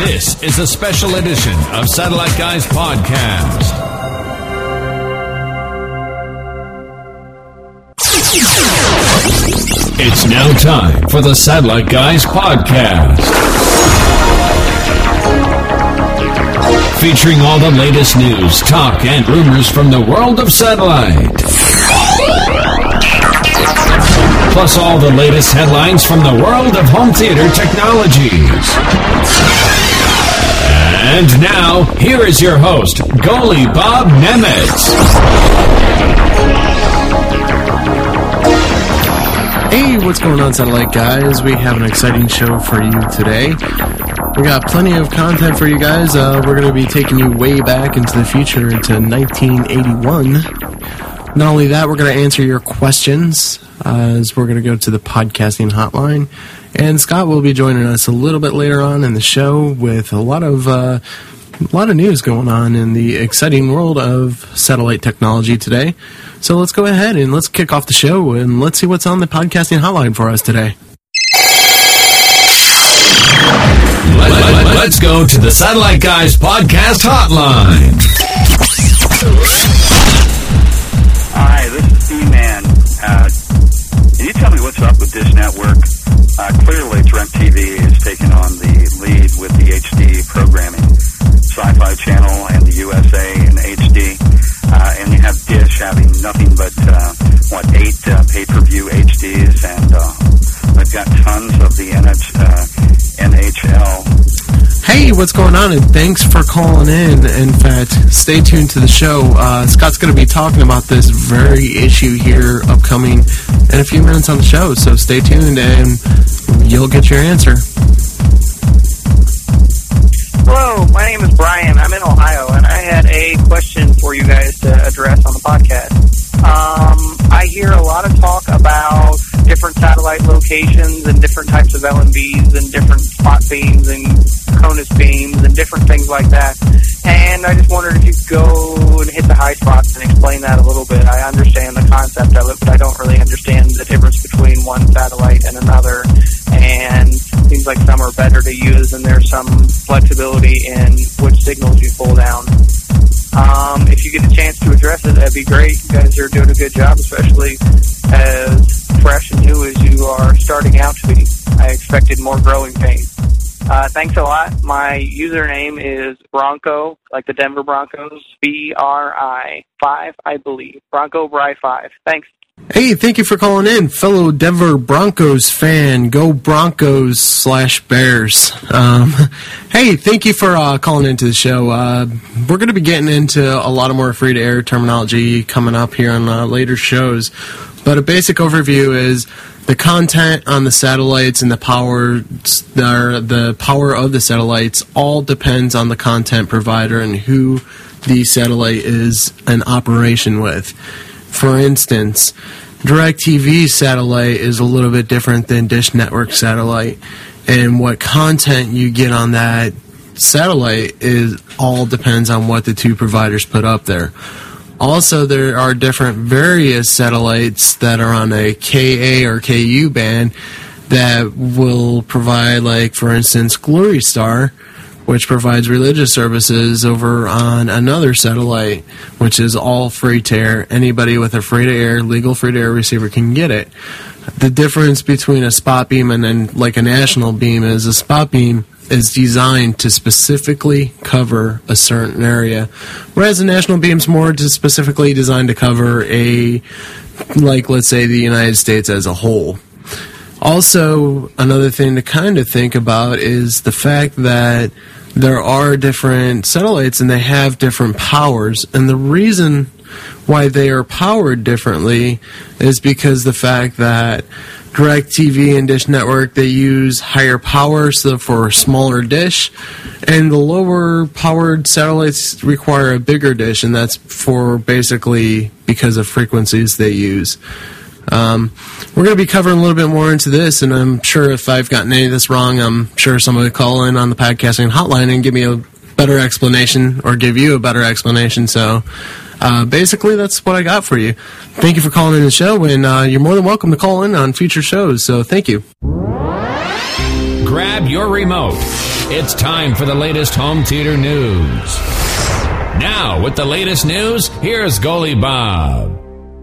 This is a special edition of Satellite Guys Podcast. It's now time for the Satellite Guys Podcast. Featuring all the latest news, talk, and rumors from the world of satellite. Plus all the latest headlines from the world of home theater technologies. And now, here is your host, Goalie Bob Nemitz. Hey, what's going on, Satellite Guys? We have an exciting show for you today. We got plenty of content for you guys. We're going to be taking you way back into the future, into 1981. Not only that, we're going to answer your questions as we're going to go to the podcasting hotline. And Scott will be joining us a little bit later on in the show with a lot of news going on in the exciting world of satellite technology today. So let's go ahead and let's kick off the show and let's see what's on the podcasting hotline for us today. Let's go to the Satellite Guys Podcast hotline. Hi, this is D-Man. Can you tell me what's up with Dish Network? Clearly, DirecTV is taking on the lead with the HD programming. Sci-Fi Channel and the USA in HD. And you have Dish having nothing but, 8 pay-per-view HDs, and they've got tons of the NHL. Hey, what's going on? And thanks for calling in. In fact, stay tuned to the show. Scott's going to be talking about this very issue here upcoming in a few minutes on the show. So stay tuned and you'll get your answer. Hello, my name is Brian. I'm in Ohio, and I had a question for you guys to address on the podcast. I hear a lot of talk about different satellite locations and different types of LMBs and different spot beams and CONUS beams and different things like that. And I just wondered if you could go and hit the high spots and explain that a little bit. I understand the concept of it, but I don't really understand the difference between one satellite and another. And it seems like some are better to use, and there's some flexibility in which signals you pull down. If you get a chance to address it, that'd be great. You guys are doing a good job, especially as fresh and new as you are starting out to be. I expected more growing pains. Thanks a lot. My username is Bronco, like the Denver Broncos, BRI5, I believe. Bronco Bri 5. Thanks. Hey, thank you for calling in, fellow Denver Broncos fan. Go Broncos/Bears. Hey, thank you for calling into the show. We're going to be getting into a lot of more free-to-air terminology coming up here on later shows. But a basic overview is the content on the satellites and the power of the satellites all depends on the content provider and who the satellite is in operation with. For instance, DirecTV satellite is a little bit different than Dish Network satellite, and what content you get on that satellite all depends on what the two providers put up there. Also, there are different various satellites that are on a Ka or Ku band that will provide, like, for instance, Glory Star, which provides religious services over on another satellite, which is all free-to-air. Anybody with a free-to-air, legal free-to-air receiver can get it. The difference between a spot beam and then like a national beam is a spot beam is designed to specifically cover a certain area, whereas a national beam is more specifically designed to cover let's say, the United States as a whole. Also, another thing to kind of think about is the fact that there are different satellites and they have different powers, and the reason why they are powered differently is because the fact that DirecTV and Dish Network, they use higher power, so for a smaller dish, and the lower powered satellites require a bigger dish, and that's for basically because of frequencies they use. We're going to be covering a little bit more into this, and I'm sure if I've gotten any of this wrong, I'm sure someone will call in on the podcasting hotline and give me a better explanation, or give you a better explanation. So basically, that's what I got for you. Thank you for calling in the show, and you're more than welcome to call in on future shows, so thank you. Grab your remote, It's time for the latest home theater news. Now, with the latest news, here's Goalie Bob.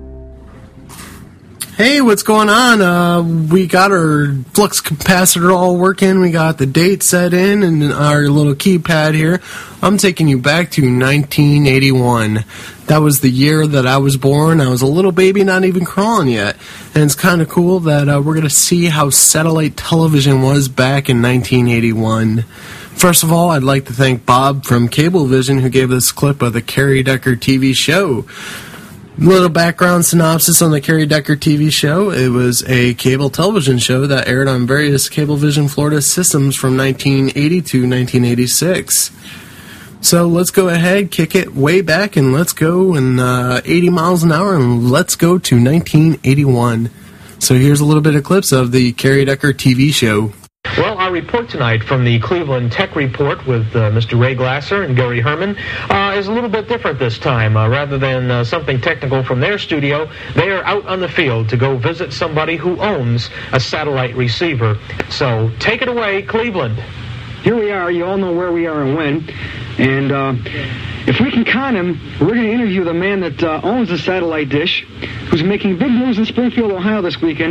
Hey, what's going on? We got our flux capacitor all working. We got the date set in and our little keypad here. I'm taking you back to 1981. That was the year that I was born. I was a little baby, not even crawling yet. And it's kind of cool that we're going to see how satellite television was back in 1981. First of all, I'd like to thank Bob from Cablevision who gave this clip of the Carrie Decker TV show. Little background synopsis on the Carrie Decker TV show. It was a cable television show that aired on various Cablevision Florida systems from 1980 to 1986. So let's go ahead, kick it way back, and let's go in 80 miles an hour, and let's go to 1981. So here's a little bit of clips of the Carrie Decker TV show. Well, our report tonight from the Cleveland Tech Report with Mr. Ray Glasser and Gary Herman is a little bit different this time. Rather than something technical from their studio, they are out on the field to go visit somebody who owns a satellite receiver. So take it away, Cleveland. Here we are. You all know where we are and when. And if we can con him, we're going to interview the man that owns the satellite dish, who's making big news in Springfield, Ohio this weekend.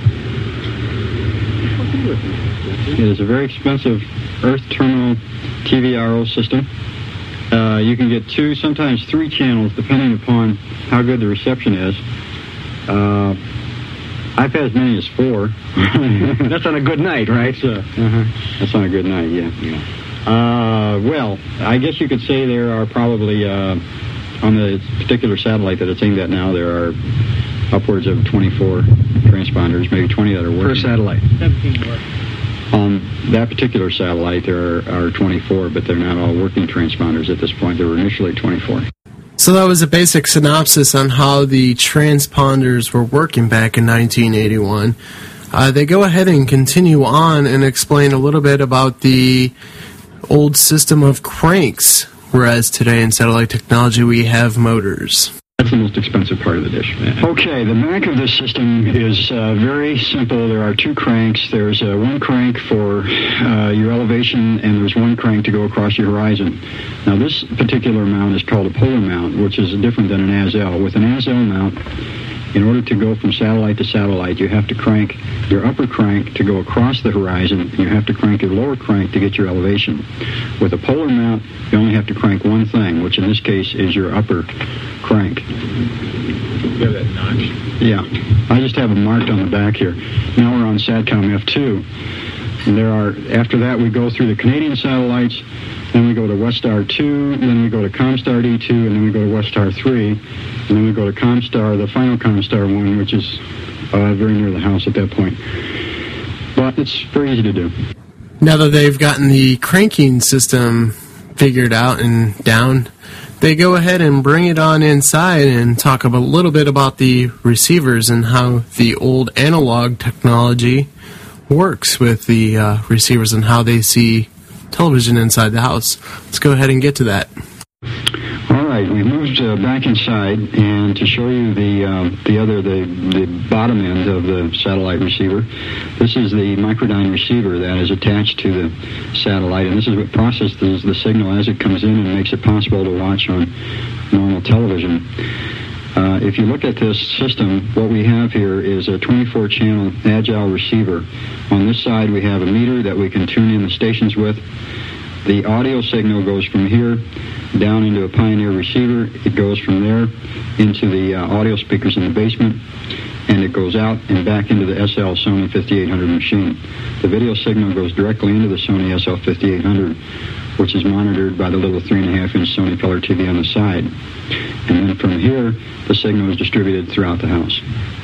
It is a very expensive Earth Terminal TVRO system. You can get 2, sometimes 3 channels, depending upon how good the reception is. I've had as many as 4. That's on a good night, right? That's on a good night, yeah. Well, I guess you could say there are probably, on the particular satellite that it's aimed at now, there are upwards of 24 transponders, maybe 20 that are working. Per satellite. 17 working. On that particular satellite, there are 24, but they're not all working transponders at this point. There were initially 24. So that was a basic synopsis on how the transponders were working back in 1981. They go ahead and continue on and explain a little bit about the old system of cranks, whereas today in satellite technology we have motors. That's the most expensive part of the dish. Okay, the back of this system is very simple. There are 2 cranks. There's one crank for your elevation, and there's one crank to go across your horizon. Now, this particular mount is called a polar mount, which is different than an ASL. With an ASL mount, in order to go from satellite to satellite, you have to crank your upper crank to go across the horizon, and you have to crank your lower crank to get your elevation. With a polar mount, you only have to crank one thing, which in this case is your upper crank. You have that notch? Yeah. I just have it marked on the back here. Now we're on SATCOM F2. And there are, after that, we go through the Canadian satellites, then we go to Westar 2, then we go to Comstar D2, and then we go to Westar 3, and then we go to Comstar, the final Comstar 1, which is very near the house at that point. But it's very easy to do. Now that they've gotten the cranking system figured out and down, they go ahead and bring it on inside and talk a little bit about the receivers and how the old analog technology works with the receivers and how they see television inside the house. Let's go ahead and get to that. All right, we moved back inside, and to show you the bottom end of the satellite receiver, this is the microdyne receiver that is attached to the satellite, and this is what processes the signal as it comes in and makes it possible to watch on normal television. If you look at this system, what we have here is a 24-channel agile receiver. On this side, we have a meter that we can tune in the stations with. The audio signal goes from here down into a Pioneer receiver. It goes from there into the audio speakers in the basement, and it goes out and back into the SL Sony 5800 machine. The video signal goes directly into the Sony SL 5800, which is monitored by the little 3.5-inch Sony Color TV on the side. And then from here, the signal is distributed throughout the house.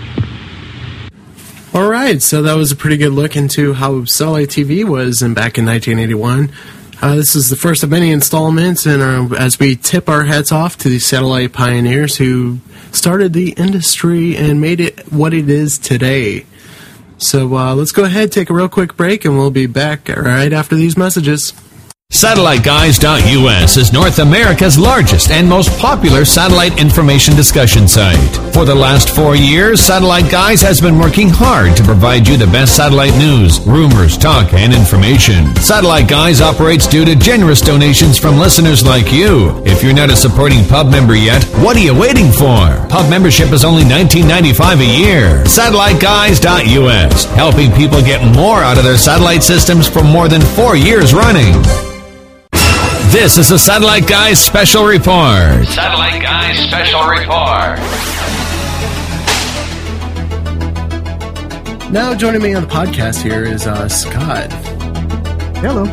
All right, so that was a pretty good look into how satellite TV was back in 1981. This is the first of many installments, and as we tip our hats off to the satellite pioneers who started the industry and made it what it is today. So let's go ahead, take a real quick break, and we'll be back right after these messages. SatelliteGuys.us is North America's largest and most popular satellite information discussion site. For the last 4 years, Satellite Guys has been working hard to provide you the best satellite news, rumors, talk, and information. Satellite Guys operates due to generous donations from listeners like you. If you're not a supporting pub member yet, what are you waiting for? Pub membership is only $19.95 a year. SatelliteGuys.us, helping people get more out of their satellite systems for more than 4 years running. This is the Satellite Guys Special Report. Satellite Guys Special Report. Now joining me on the podcast here is Scott. Hello.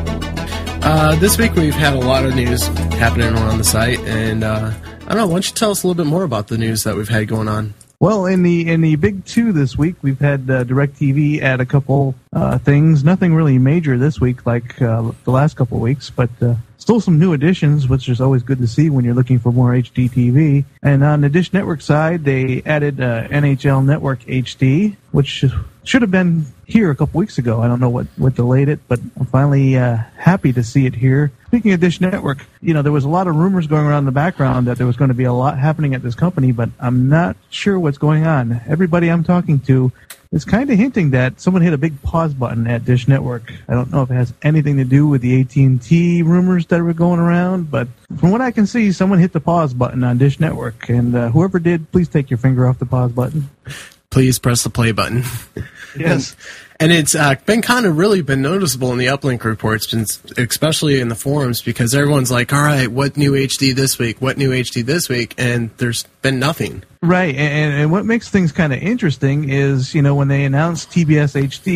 This week we've had a lot of news happening on the site, and I don't know, why don't you tell us a little bit more about the news that we've had going on? Well, in the big two this week, we've had DirecTV add a couple things. Nothing really major this week like the last couple of weeks, but still some new additions, which is always good to see when you're looking for more HD TV. And on the Dish Network side, they added NHL Network HD, which should have been here a couple weeks ago. I don't know what delayed it, but I'm finally happy to see it here. Speaking of Dish Network, there was a lot of rumors going around in the background that there was going to be a lot happening at this company, but I'm not sure what's going on. Everybody I'm talking to is kind of hinting that someone hit a big pause button at Dish Network. I don't know if it has anything to do with the AT&T rumors that were going around, but from what I can see, someone hit the pause button on Dish Network, and whoever did, please take your finger off the pause button. Please press the play button. Yes. And it's been kind of really been noticeable in the uplink reports, especially in the forums, because everyone's like, all right, what new HD this week? What new HD this week? And there's been nothing. Right. And what makes things kind of interesting is, when they announced TBS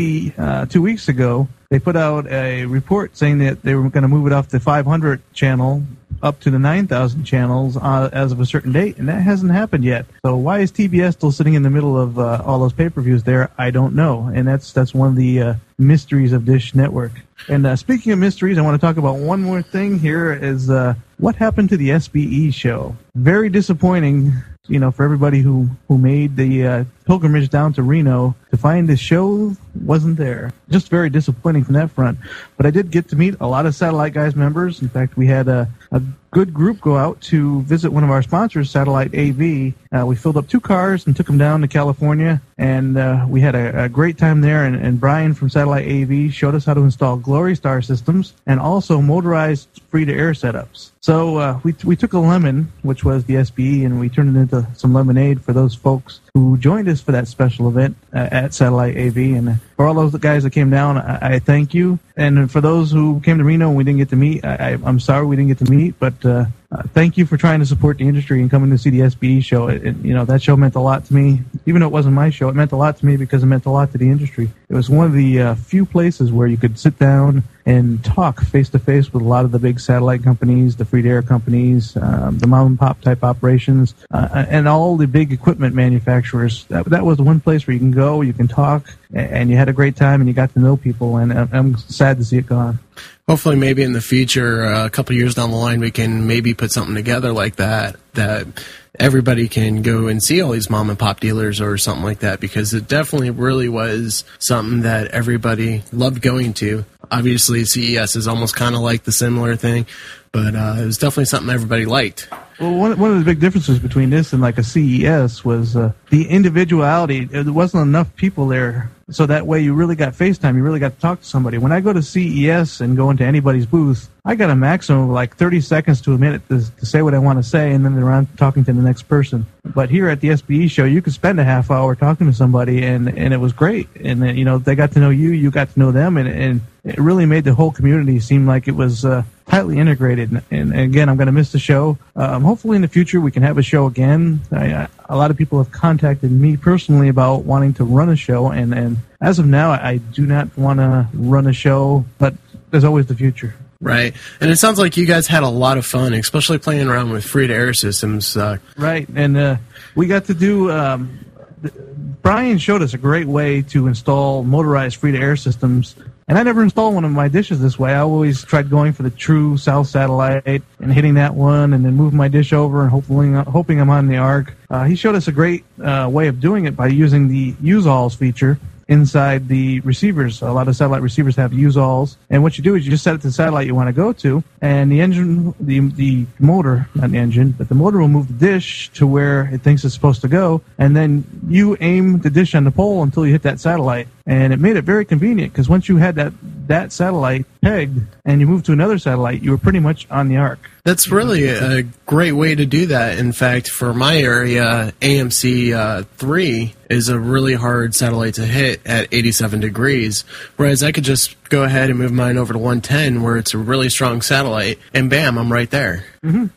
HD 2 weeks ago, they put out a report saying that they were going to move it off the 500 channel up to the 9,000 channels as of a certain date, and that hasn't happened yet. So why is TBS still sitting in the middle of all those pay-per-views there? I don't know, and that's one of the mysteries of Dish Network. And speaking of mysteries, I want to talk about one more thing here is what happened to the SBE show. Very disappointing, for everybody who made the pilgrimage down to Reno to find the show wasn't there. Just very disappointing from that front. But I did get to meet a lot of Satellite Guys members. In fact, we had a good group go out to visit one of our sponsors, Satellite AV. We filled up 2 cars and took them down to California, and we had a great time there. And Brian from Satellite AV showed us how to install Glory Star systems and also motorized free-to-air setups. So we took a lemon, which was the SBE, and we turned it into some lemonade for those folks who joined us for that special event at Satellite AV. And for all those guys that came down, I thank you. And for those who came to Reno and we didn't get to meet, I'm sorry we didn't get to meet, but thank you for trying to support the industry and coming to see the SBE show. That show meant a lot to me. Even though it wasn't my show, it meant a lot to me because it meant a lot to the industry. It was one of the few places where you could sit down and talk face-to-face with a lot of the big satellite companies, the free-to-air companies, the mom-and-pop type operations, and all the big equipment manufacturers. That was the one place where you can go, you can talk, and you had a great time, and you got to know people, and I'm sad to see it gone. Hopefully maybe in the future, a couple years down the line, we can maybe put something together like that everybody can go and see all these mom and pop dealers or something like that, because it definitely really was something that everybody loved going to. Obviously, CES is almost kind of like the similar thing, but it was definitely something everybody liked. Well, one of the big differences between this and like a CES was the individuality. There wasn't enough people there, so that way you really got FaceTime. You really got to talk to somebody. When I go to CES and go into anybody's booth, I got a maximum of like 30 seconds to a minute to say what I want to say, and then they're on talking to the next person. But here at the SBE show, you could spend a half hour talking to somebody, and it was great. And they got to know you, you got to know them, and it really made the whole community seem like it was tightly integrated. And again, I'm going to miss the show. Hopefully in the future we can have a show again. A lot of people have contacted me personally about wanting to run a show, and as of now, I do not want to run a show, but there's always the future. Right. And it sounds like you guys had a lot of fun, especially playing around with free-to-air systems. Right. And we got to do... Brian showed us a great way to install motorized free-to-air systems. And I never installed one of my dishes this way. I always tried going for the true South satellite and hitting that one and then moving my dish over and hoping I'm on the ARC. He showed us a great way of doing it by using the use-alls feature. inside the receivers. A lot of satellite receivers have use-alls, and what you do is you just set it to the satellite you want to go to, and the engine, the motor, not the engine, but the motor will move the dish to where it thinks it's supposed to go, and then you aim the dish on the pole until you hit that satellite. And it made it very convenient because once you had that satellite pegged and you moved to another satellite, you were pretty much on the arc. That's really a great way to do that. In fact, for my area, AMC 3 is a really hard satellite to hit at 87 degrees, whereas I could just go ahead and move mine over to 110 where it's a really strong satellite, and bam, I'm right there. Mm-hmm.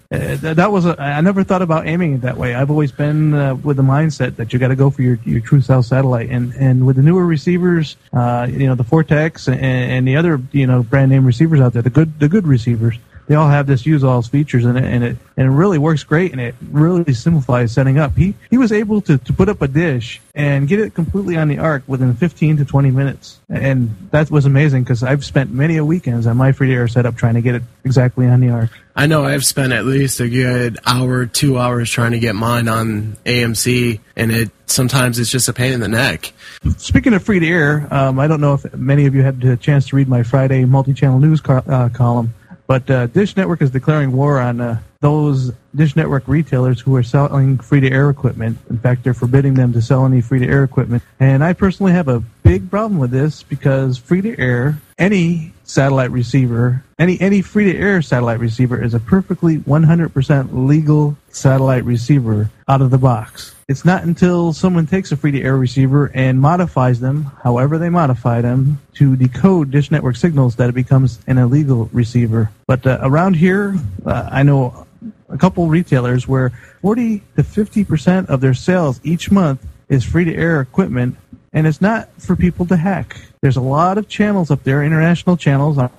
I never thought about aiming it that way. I've always been with the mindset that you got to go for your true south satellite, and with the newer receivers, the Vortex and the other brand name receivers out there, the good receivers. They all have this use-alls features in it, and it really works great, and it really simplifies setting up. He was able to put up a dish and get it completely on the arc within 15 to 20 minutes, and that was amazing because I've spent many a weekends on my free-to-air setup trying to get it exactly on the arc. I know I've spent at least a good hour, 2 hours trying to get mine on AMC, and sometimes it's just a pain in the neck. Speaking of free-to-air, I don't know if many of you had a chance to read my Friday multi-channel news column, but Dish Network is declaring war on those Dish Network retailers who are selling free-to-air equipment. In fact, they're forbidding them to sell any free-to-air equipment. And I personally have a big problem with this because free-to-air, any satellite receiver, any free-to-air satellite receiver is a perfectly 100% legal satellite receiver out of the box. It's not until someone takes a free-to-air receiver and modifies them, however they modify them, to decode Dish Network signals that it becomes an illegal receiver. But around here, I know a couple retailers where 40 to 50% of their sales each month is free-to-air equipment, and it's not for people to hack. There's a lot of channels up there, international channels on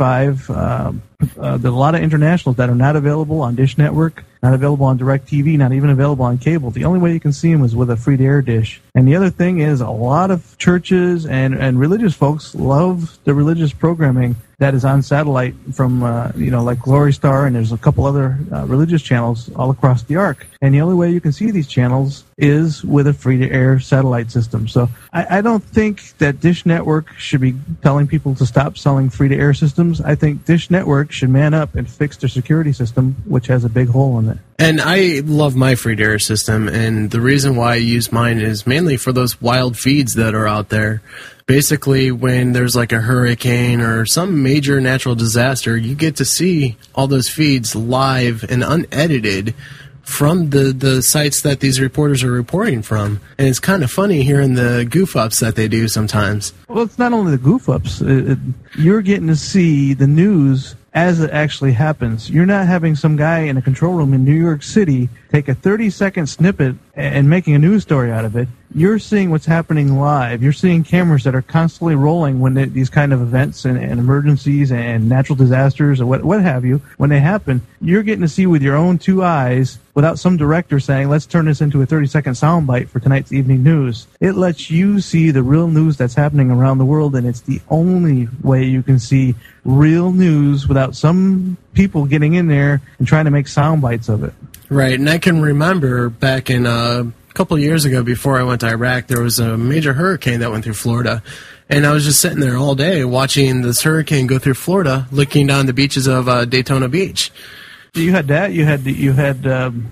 I-85. There's a lot of internationals that are not available on Dish Network, not available on DirecTV, not even available on cable. The only way you can see them is with a free-to-air dish. And the other thing is a lot of churches and religious folks love the religious programming that is on satellite from, like Glory Star, and there's a couple other religious channels all across the arc. And the only way you can see these channels is with a free-to-air satellite system. So I don't think that Dish Network should be telling people to stop selling free-to-air systems. I think Dish Network should man up and fix their security system, which has a big hole in it. And I love my free-to-air system, and the reason why I use mine is mainly for those wild feeds that are out there. Basically, when there's like a hurricane or some major natural disaster, you get to see all those feeds live and unedited from the sites that these reporters are reporting from. And it's kind of funny hearing the goof-ups that they do sometimes. Well, it's not only the goof-ups. You're getting to see the news as it actually happens. You're not having some guy in a control room in New York City take a 30-second snippet and making a news story out of it. You're seeing what's happening live. You're seeing cameras that are constantly rolling when these kind of events and emergencies and natural disasters or what have you, when they happen. You're getting to see with your own two eyes without some director saying, let's turn this into a 30-second soundbite for tonight's evening news. It lets you see the real news that's happening around the world, and it's the only way you can see real news without some people getting in there and trying to make sound bites of it. Right, and I can remember back in a couple of years ago before I went to Iraq, there was a major hurricane that went through Florida, and I was just sitting there all day watching this hurricane go through Florida, looking down the beaches of Daytona Beach. You had that. You had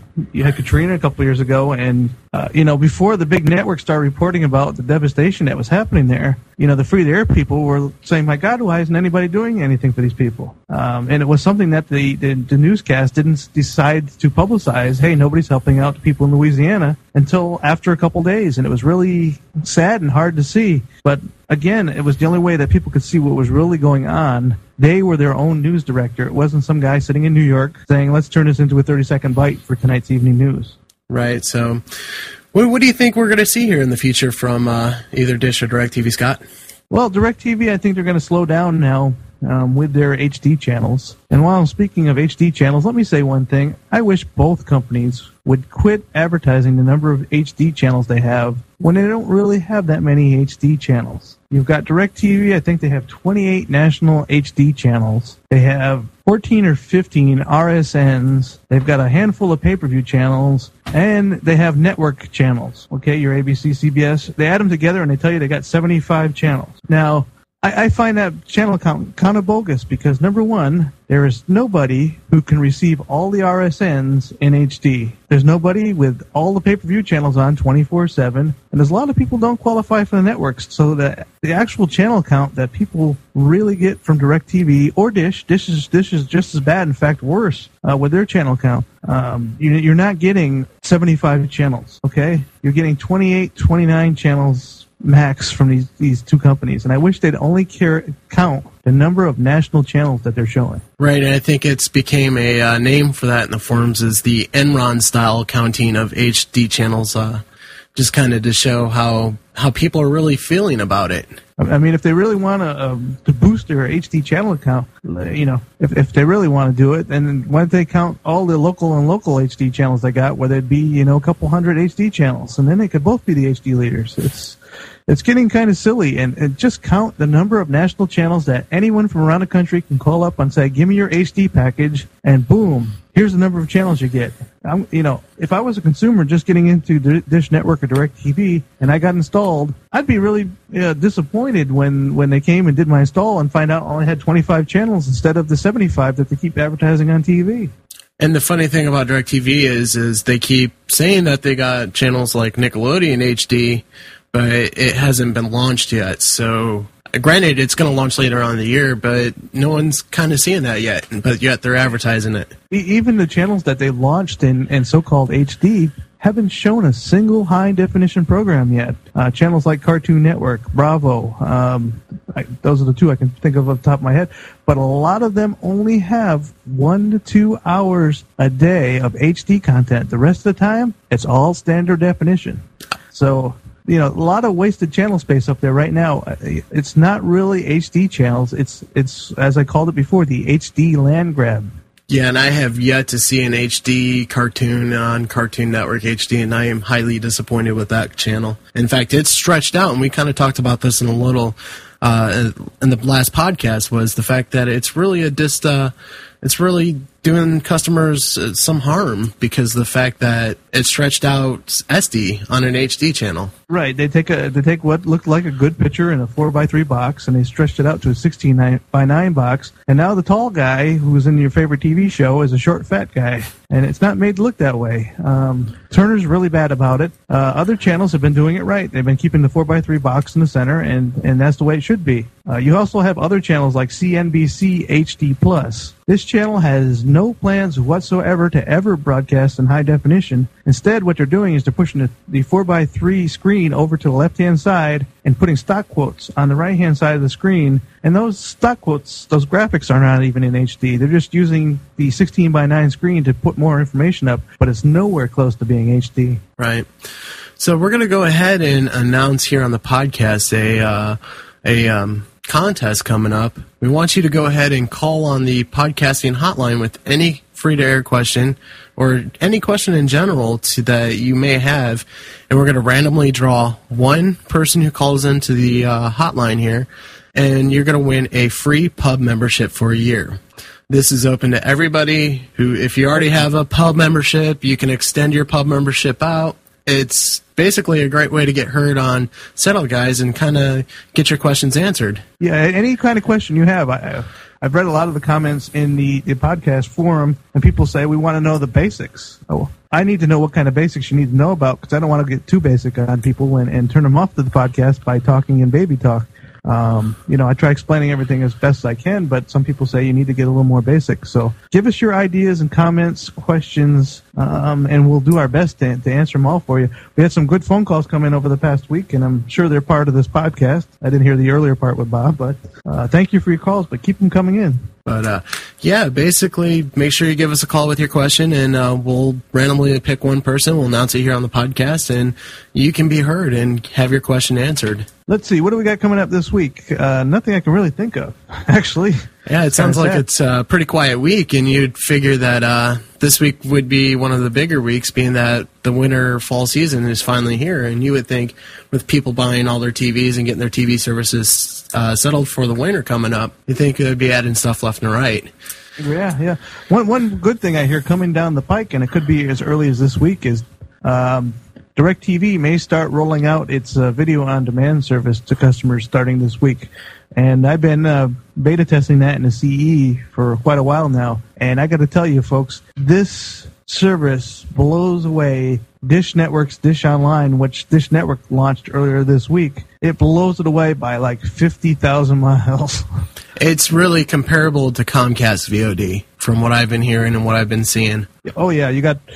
Katrina a couple of years ago, and before the big networks started reporting about the devastation that was happening there, the free-to-air people were saying, "My God, why isn't anybody doing anything for these people?" And it was something that the newscast didn't decide to publicize. Hey, nobody's helping out the people in Louisiana until after a couple days, and it was really sad and hard to see. But again, it was the only way that people could see what was really going on. They were their own news director. It wasn't some guy sitting in New York saying, let's turn this into a 30-second bite for tonight's evening news. Right. So what do you think we're going to see here in the future from either Dish or DirecTV, Scott? Well, DirecTV, I think they're going to slow down now with their HD channels. And while I'm speaking of HD channels, let me say one thing. I wish both companies would quit advertising the number of HD channels they have when they don't really have that many HD channels. You've got DirecTV. I think they have 28 national HD channels. They have 14 or 15 RSNs. They've got a handful of pay-per-view channels, and they have network channels. Okay, your ABC, CBS. They add them together, and they tell you they got 75 channels. Now, I find that channel count kind of bogus because, number one, there is nobody who can receive all the RSNs in HD. There's nobody with all the pay-per-view channels on 24/7, and there's a lot of people don't qualify for the networks, so the actual channel count that people really get from DirecTV or Dish is just as bad, in fact, worse with their channel count. You're not getting 75 channels, okay? You're getting 28, 29 channels max from these two companies, and I wish they'd only count the number of national channels that they're showing. Right, and I think it's became a name for that in the forums is the Enron style counting of HD channels, just kind of to show how people are really feeling about it. I mean, if they really want to boost their HD channel count, if they really want to do it, then why don't they count all the local HD channels they got, where there'd be, a couple hundred HD channels, and then they could both be the HD leaders. It's getting kind of silly, and just count the number of national channels that anyone from around the country can call up and say, give me your HD package, and boom, here's the number of channels you get. If I was a consumer just getting into Dish Network or DirecTV and I got installed, I'd be really disappointed when they came and did my install and find out I only had 25 channels instead of the 75 that they keep advertising on TV. And the funny thing about DirecTV is they keep saying that they got channels like Nickelodeon HD, but it hasn't been launched yet. So, granted, it's going to launch later on in the year, but no one's kind of seeing that yet. But yet they're advertising it. Even the channels that they launched in so-called HD haven't shown a single high-definition program yet. Channels like Cartoon Network, Bravo, those are the two I can think of off the top of my head. But a lot of them only have 1 to 2 hours a day of HD content. The rest of the time, it's all standard definition. So, a lot of wasted channel space up there right now. It's not really HD channels. It's as I called it before, the HD land grab. Yeah, and I have yet to see an HD cartoon on Cartoon Network HD, and I am highly disappointed with that channel. In fact, it's stretched out, and we kind of talked about this in a little in the last podcast, was the fact that it's really it's really doing customers some harm because of the fact that it stretched out SD on an HD channel. Right. They take what looked like a good picture in a 4x3 box, and they stretched it out to a 16:9 box. And now the tall guy who's in your favorite TV show is a short, fat guy, and it's not made to look that way. Turner's really bad about it. Other channels have been doing it right. They've been keeping the 4x3 box in the center, and that's the way it should be. You also have other channels like CNBC HD+. This channel has no plans whatsoever to ever broadcast in high definition. Instead, what they're doing is they're pushing the 4x3 screen over to the left-hand side and putting stock quotes on the right-hand side of the screen. And those stock quotes, those graphics are not even in HD. They're just using the 16:9 screen to put more information up, but it's nowhere close to being HD. Right. So we're going to go ahead and announce here on the podcast a contest coming up. We want you to go ahead and call on the podcasting hotline with any free-to-air question or any question in general that you may have, and we're going to randomly draw one person who calls into the hotline here, and you're going to win a free pub membership for a year. This is open to everybody who, if you already have a pub membership, you can extend your pub membership out. It's basically a great way to get heard on Settle Guys and kind of get your questions answered. Yeah, any kind of question you have. I've read a lot of the comments in the podcast forum, and people say, we want to know the basics. Oh, I need to know what kind of basics you need to know about, because I don't want to get too basic on people and turn them off to the podcast by talking in baby talk. I try explaining everything as best as I can, but some people say you need to get a little more basic. So give us your ideas and comments, questions, and we'll do our best to answer them all for you. We had some good phone calls come in over the past week, and I'm sure they're part of this podcast. I didn't hear the earlier part with Bob, but thank you for your calls, but keep them coming in. But, basically, make sure you give us a call with your question, and we'll randomly pick one person. We'll announce it here on the podcast, and you can be heard and have your question answered. Let's see, what do we got coming up this week? Nothing I can really think of, actually. Yeah, it sounds like it's a pretty quiet week, and you'd figure that this week would be one of the bigger weeks, being that the winter fall season is finally here. And you would think with people buying all their TVs and getting their TV services settled for the winter coming up, you think it would be adding stuff left and right. Yeah. One good thing I hear coming down the pike, and it could be as early as this week, is DirecTV may start rolling out its video-on-demand service to customers starting this week. And I've been beta testing that in the CE for quite a while now. And I got to tell you, folks, this service blows away Dish Network's Dish Online, which Dish Network launched earlier this week. It blows it away by like 50,000 miles. It's really comparable to Comcast VOD, from what I've been hearing and what I've been seeing. Oh, yeah, you got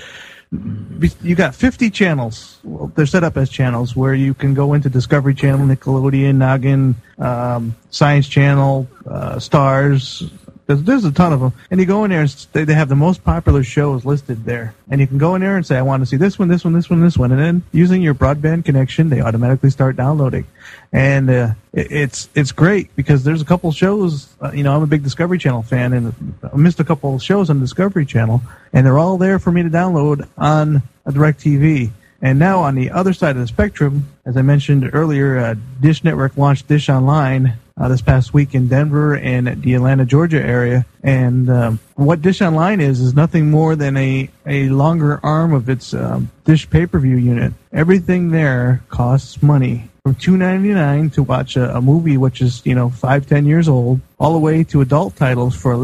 50 channels. Well, they're set up as channels where you can go into Discovery Channel, Nickelodeon, Noggin, Science Channel, Stars. There's a ton of them. And you go in there, and they have the most popular shows listed there. And you can go in there and say, I want to see this one, this one, this one, this one. And then using your broadband connection, they automatically start downloading. And it's great because there's a couple shows. I'm a big Discovery Channel fan, and I missed a couple of shows on Discovery Channel. And they're all there for me to download on a DirecTV. And now on the other side of the spectrum, as I mentioned earlier, Dish Network launched Dish Online this past week in Denver and at the Atlanta, Georgia area. And what Dish Online is nothing more than a longer arm of its Dish pay-per-view unit. Everything there costs money. From $2.99 to watch a movie which is 5-10 years old, all the way to adult titles for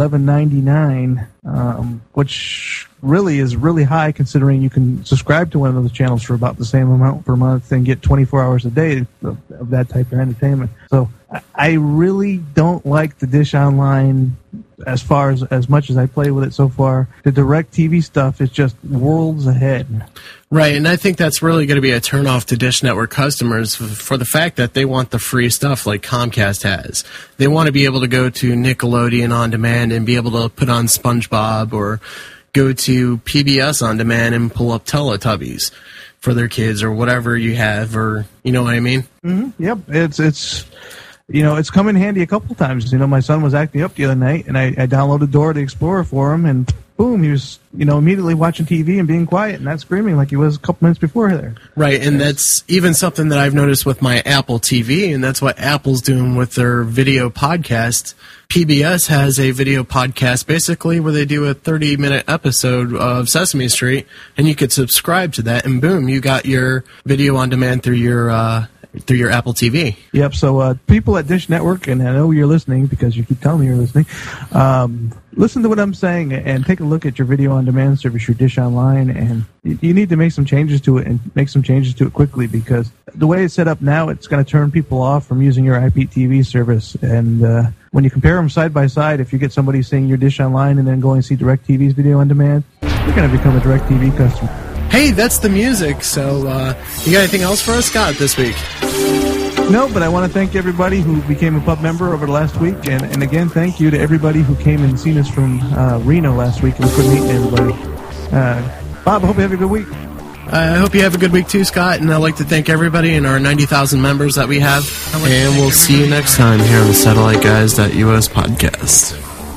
$11.99, which really is really high considering you can subscribe to one of those channels for about the same amount per month and get 24 hours a day of that type of entertainment. So I really don't like the Dish Online as far as much as I play with it so far. The DirecTV stuff is just worlds ahead. Right, and I think that's really going to be a turnoff to Dish Network customers for the fact that they want the free stuff like Comcast has. They want to be able to go to Nickelodeon On Demand and be able to put on SpongeBob, or go to PBS On Demand and pull up Teletubbies for their kids, or whatever you have, or you know what I mean? Mm-hmm. Yep, it's come in handy a couple times. My son was acting up the other night, and I downloaded Dora the Explorer for him, and boom, he was, immediately watching TV and being quiet and not screaming like he was a couple minutes before there. Right, and that's even something that I've noticed with my Apple TV, and that's what Apple's doing with their video podcast. PBS has a video podcast, basically, where they do a 30-minute episode of Sesame Street, and you could subscribe to that, and boom, you got your video on demand through your Apple TV. Yep, so people at Dish Network, and I know you're listening because you keep telling me you're listening, listen to what I'm saying and take a look at your video-on-demand service, your Dish Online, and you need to make some changes to it, and make some changes to it quickly, because the way it's set up now, it's going to turn people off from using your IPTV service. And when you compare them side by side, if you get somebody saying your Dish Online and then going and see DirecTV's video-on-demand, you're going to become a DirecTV customer. Hey, that's the music. So, you got anything else for us, Scott, this week? No, but I want to thank everybody who became a pub member over the last week, and again, thank you to everybody who came and seen us from Reno last week, and we couldn't meet everybody. Bob, I hope you have a good week. I hope you have a good week too, Scott, and I'd like to thank everybody and our 90,000 members that we have, and we'll see you next time here on the SatelliteGuys.us podcast.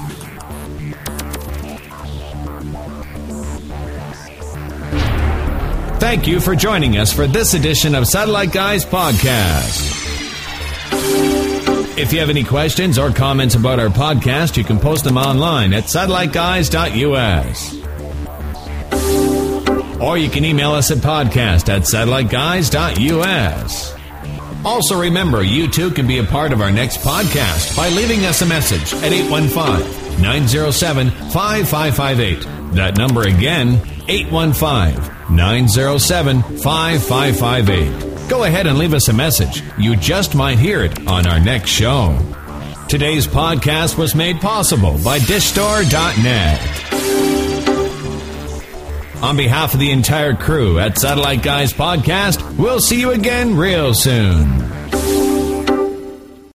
Thank you for joining us for this edition of Satellite Guys Podcast. If you have any questions or comments about our podcast, you can post them online at SatelliteGuys.us. Or you can email us at podcast@SatelliteGuys.us. Also remember, you too can be a part of our next podcast by leaving us a message at 815-907-5558. That number again, 815-907-5558. Go ahead and leave us a message. You just might hear it on our next show. Today's podcast was made possible by DishStore.net. On behalf of the entire crew at Satellite Guys Podcast, we'll see you again real soon.